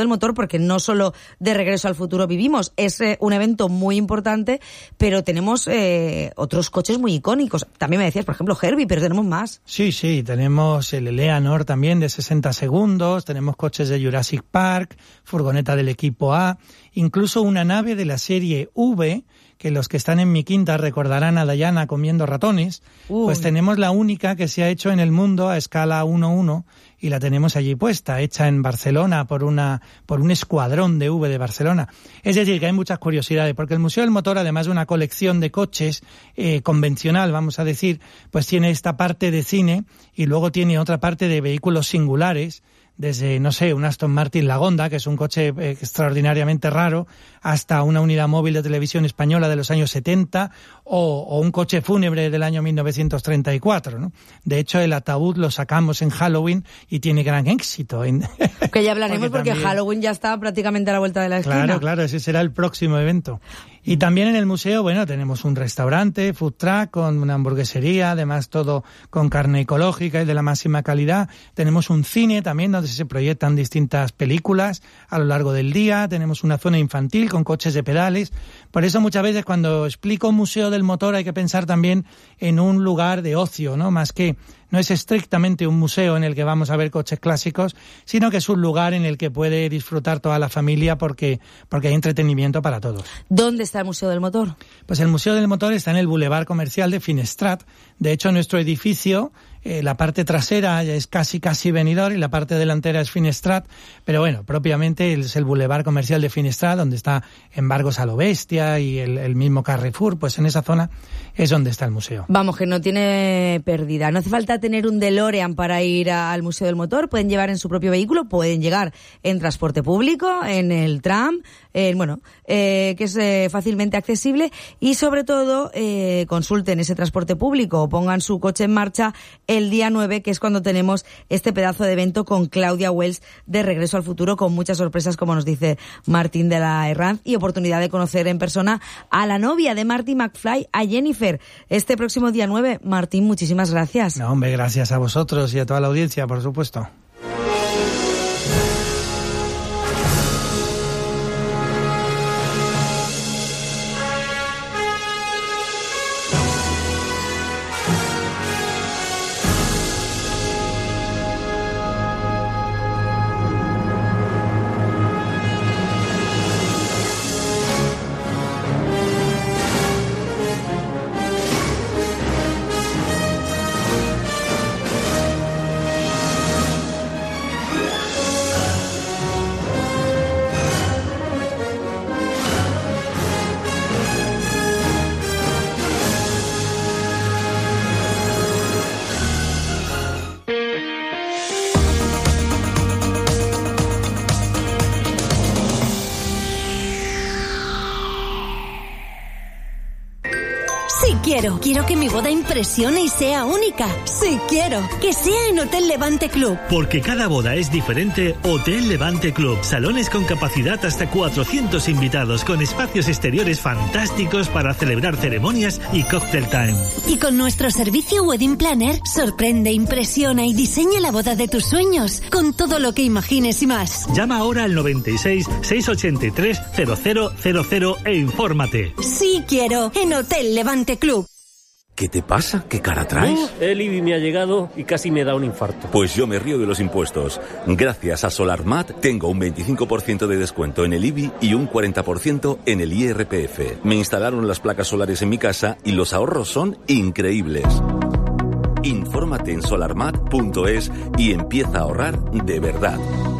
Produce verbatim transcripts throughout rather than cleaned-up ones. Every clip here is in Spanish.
del Motor, porque no solo de Regreso al Futuro vivimos, es eh, un evento muy importante, pero tenemos eh, otros coches muy icónicos. También me decías, por ejemplo, Herbie, pero tenemos más. Sí, sí, tenemos el Eleanor también de sesenta segundos, tenemos coches de Jurassic Park, furgoneta del equipo A, incluso una nave de la serie V, que los que están en mi quinta recordarán a Diana comiendo ratones. Uy. Pues tenemos la única que se ha hecho en el mundo a escala uno uno y la tenemos allí puesta, hecha en Barcelona por una por un escuadrón de V de Barcelona. Es decir, que hay muchas curiosidades, porque el Museo del Motor, además de una colección de coches eh, convencional, vamos a decir, pues tiene esta parte de cine y luego tiene otra parte de vehículos singulares, desde, no sé, un Aston Martin Lagonda, que es un coche eh, extraordinariamente raro, hasta una unidad móvil de televisión española de los años setenta, o, o un coche fúnebre del año mil novecientos treinta y cuatro, ¿no? De hecho, el ataúd lo sacamos en Halloween y tiene gran éxito. En... Que ya hablaremos porque, porque también... Halloween ya está prácticamente a la vuelta de la esquina. Claro, claro, ese será el próximo evento. Y también en el museo, bueno, tenemos un restaurante, food truck, con una hamburguesería, además todo con carne ecológica y de la máxima calidad. Tenemos un cine también donde se proyectan distintas películas a lo largo del día. Tenemos una zona infantil con coches de pedales. Por eso muchas veces cuando explico Museo del Motor hay que pensar también en un lugar de ocio, ¿no? Más que no es estrictamente un museo en el que vamos a ver coches clásicos, sino que es un lugar en el que puede disfrutar toda la familia porque, porque hay entretenimiento para todos. ¿Dónde está el Museo del Motor? Pues el Museo del Motor está en el Boulevard Comercial de Finestrat. De hecho, nuestro edificio, eh, la parte trasera es casi casi Benidorm y la parte delantera es Finestrat, pero bueno, propiamente es el Boulevard Comercial de Finestrat, donde está Embargos a lo Bestia y el, el mismo Carrefour, pues en esa zona es donde está el museo. Vamos, que no tiene pérdida. No hace falta tener un DeLorean para ir a, al Museo del Motor. Pueden llevar en su propio vehículo, pueden llegar en transporte público, en el tram, eh, bueno, eh, que es eh, fácilmente accesible, y sobre todo eh, consulten ese transporte público o pongan su coche en marcha el día nueve, que es cuando tenemos este pedazo de evento con Claudia Wells de Regreso al Futuro, con muchas sorpresas, como nos dice Martín de la Herranz, y oportunidad de conocer en persona a la novia de Marty McFly, a Jennifer, este próximo día nueve. Martín, muchísimas gracias. No, hombre, gracias a vosotros y a toda la audiencia, por supuesto. Quiero, quiero que mi boda impresione y sea única. Sí, quiero. Que sea en Hotel Levante Club. Porque cada boda es diferente, Hotel Levante Club. Salones con capacidad hasta cuatrocientos invitados, con espacios exteriores fantásticos para celebrar ceremonias y cocktail time. Y con nuestro servicio Wedding Planner, sorprende, impresiona y diseña la boda de tus sueños, con todo lo que imagines y más. Llama ahora al noventa y seis, seiscientos ochenta y tres, cero cero cero cero e infórmate. Sí, quiero. En Hotel Levante Club. ¿Qué te pasa? ¿Qué cara traes? Uh, el I B I me ha llegado y casi me da un infarto. Pues yo me río de los impuestos. Gracias a SolarMat tengo un veinticinco por ciento de descuento en el I B I y un cuarenta por ciento en el I R P F. Me instalaron las placas solares en mi casa y los ahorros son increíbles. Infórmate en solarmat punto es y empieza a ahorrar de verdad.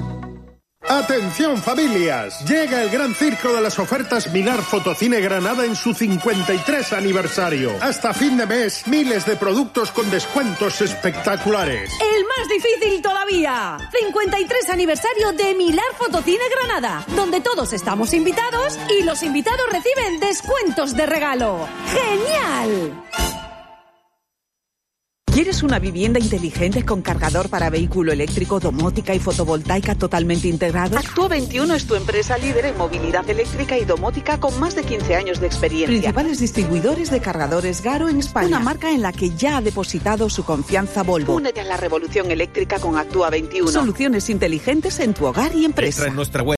¡Atención, familias! Llega el gran circo de las ofertas Milar Fotocine Granada en su cincuenta y tres aniversario. Hasta fin de mes, miles de productos con descuentos espectaculares. ¡El más difícil todavía! cincuenta y tres aniversario de Milar Fotocine Granada, donde todos estamos invitados y los invitados reciben descuentos de regalo. ¡Genial! ¿Quieres una vivienda inteligente con cargador para vehículo eléctrico, domótica y fotovoltaica totalmente integrados? Actua veintiuno es tu empresa líder en movilidad eléctrica y domótica con más de quince años de experiencia. Principales distribuidores de cargadores Garo en España. Una marca en la que ya ha depositado su confianza Volvo. Únete a la revolución eléctrica con Actua veintiuno. Soluciones inteligentes en tu hogar y empresa. Entra en nuestra web